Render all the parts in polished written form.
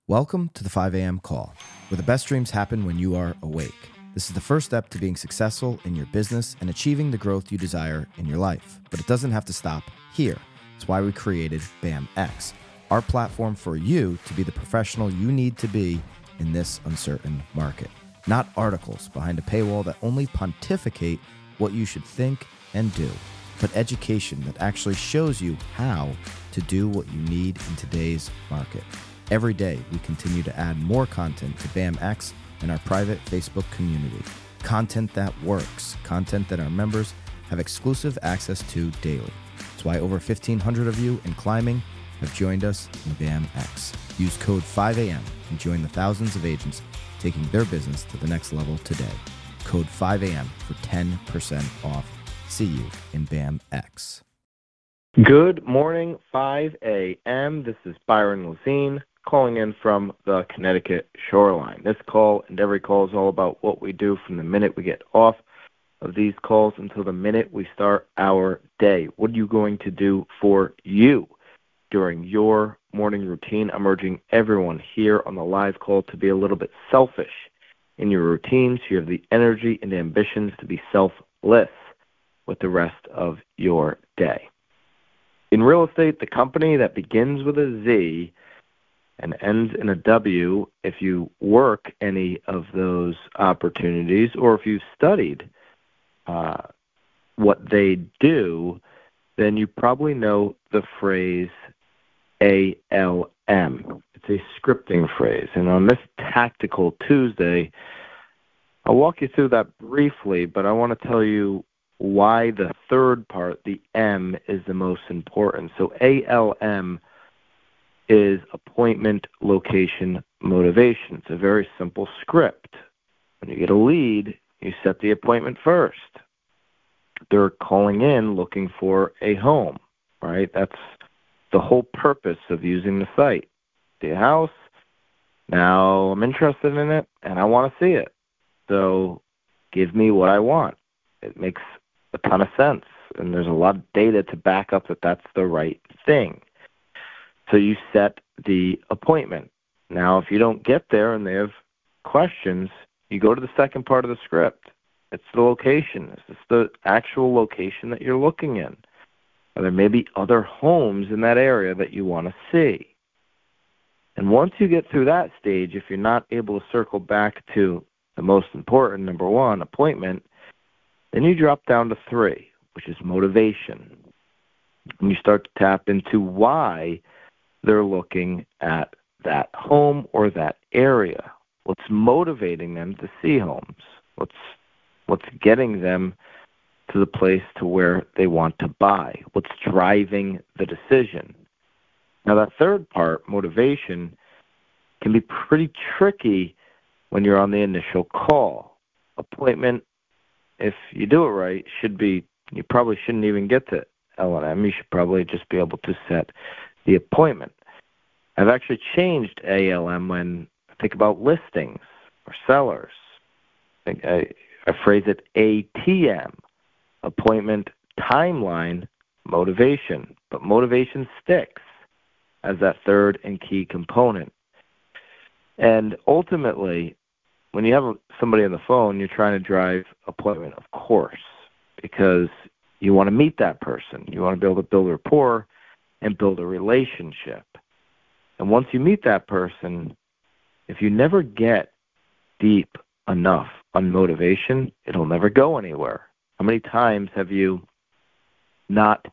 Welcome to the 5 a.m. call, where the best dreams happen when you are awake. This is the first step to being successful in your business and achieving the growth you desire in your life. But it doesn't have to stop here. It's why we created BAMX, our platform for you to be the professional you need to be in this uncertain market. Not articles behind a paywall that only pontificate what you should think and do, but education that actually shows you how to do what you need in today's market. Every day, we continue to add more content to BAMX and our private Facebook community. Content that works, content that our members have exclusive access to daily. That's why over 1,500 of you in climbing have joined us in BAMX. Use code 5AM and join the thousands of agents taking their business to the next level today. Code 5AM for 10% off. See you in BAMX. Good morning, 5 a.m. This is Byron Lazine calling in from the Connecticut shoreline. This call and every call is all about what we do from the minute we get off of these calls until the minute we start our day. What are you going to do for you during your morning routine? I'm urging everyone here on the live call to be a little bit selfish in your routine so you have the energy and ambitions to be selfless with the rest of your day. In real estate, the company that begins with a Z and ends in a W, if you work any of those opportunities or if you've studied what they do, then you probably know the phrase ALM. It's a scripting phrase. And on this Tactical Tuesday, I'll walk you through that briefly, but I want to tell you why the third part, the M, is the most important. So ALM is appointment, location, motivation. It's a very simple script. When you get a lead, you set the appointment first. They're calling in looking for a home, right? That's the whole purpose of using the site. See a house, now I'm interested in it, and I want to see it. So give me what I want. It makes a ton of sense, and there's a lot of data to back up that that's the right thing. So you set the appointment. Now, if you don't get there and they have questions, you go to the second part of the script. It's the location. Is this the actual location that you're looking in? Or there may be other homes in that area that you want to see. And once you get through that stage, if you're not able to circle back to the most important, number one, appointment, then you drop down to 3, which is motivation. And you start to tap into why they're looking at that home or that area. What's motivating them to see homes? What's getting them to the place to where they want to buy? What's driving the decision? Now, that third part, motivation, can be pretty tricky when you're on the initial call. Appointment, if you do it right, you probably shouldn't even get to L&M. You should probably just be able to set the appointment. I've actually changed ALM when I think about listings or sellers. I phrase it ATM, appointment, timeline, motivation. But motivation sticks as that third and key component. And ultimately, when you have somebody on the phone, you're trying to drive appointment, of course, because you want to meet that person. You want to be able to build rapport and build a relationship. And once you meet that person, if you never get deep enough on motivation, it'll never go anywhere. How many times have you not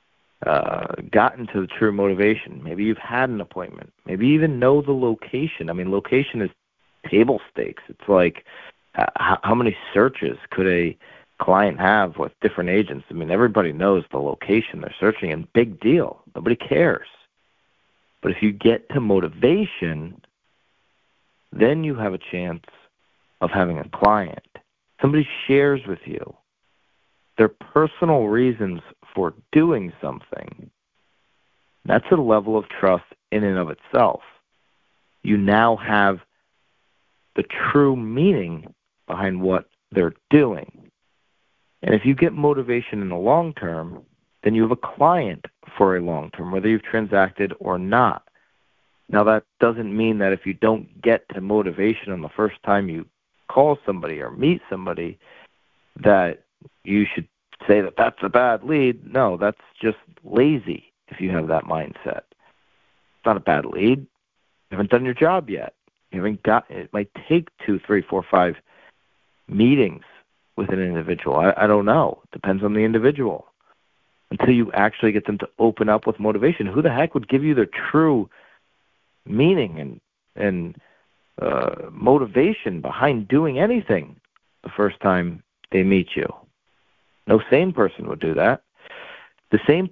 gotten to the true motivation? Maybe you've had an appointment. Maybe you even know the location. I mean, location is table stakes. It's like how many searches could a client have with different agents? I mean, everybody knows the location they're searching in. Big deal. Nobody cares. But if you get to motivation, then you have a chance of having a client. Somebody shares with you their personal reasons for doing something. That's a level of trust in and of itself. You now have the true meaning behind what they're doing. And if you get motivation in the long term, then you have a client for a long term, whether you've transacted or not. Now, that doesn't mean that if you don't get to motivation on the first time you call somebody or meet somebody, that you should say that that's a bad lead. No, that's just lazy if you have that mindset. It's not a bad lead. You haven't done your job yet. It might take 2, 3, 4, 5 meetings with an individual. I don't know. It depends on the individual. Until you actually get them to open up with motivation. Who the heck would give you their true meaning and motivation behind doing anything the first time they meet you? No sane person would do that. The same,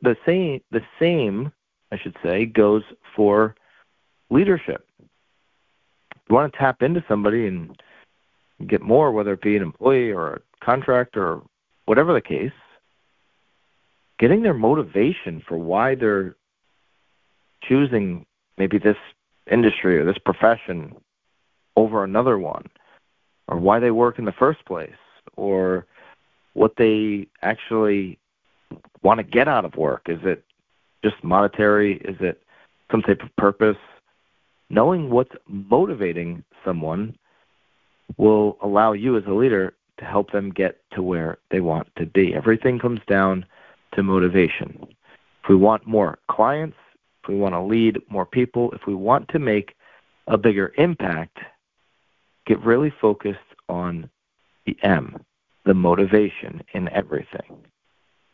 I should say, goes for leadership. You want to tap into somebody and get more, whether it be an employee or a contractor or whatever the case, getting their motivation for why they're choosing maybe this industry or this profession over another one, or why they work in the first place, or what they actually want to get out of work. Is it just monetary? Is it some type of purpose? Knowing what's motivating someone will allow you as a leader to help them get to where they want to be. Everything comes down to motivation. If we want more clients, if we want to lead more people, if we want to make a bigger impact, get really focused on the M, the motivation in everything.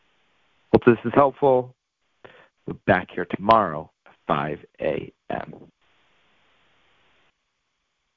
Hope this is helpful. We're back here tomorrow at 5 a.m.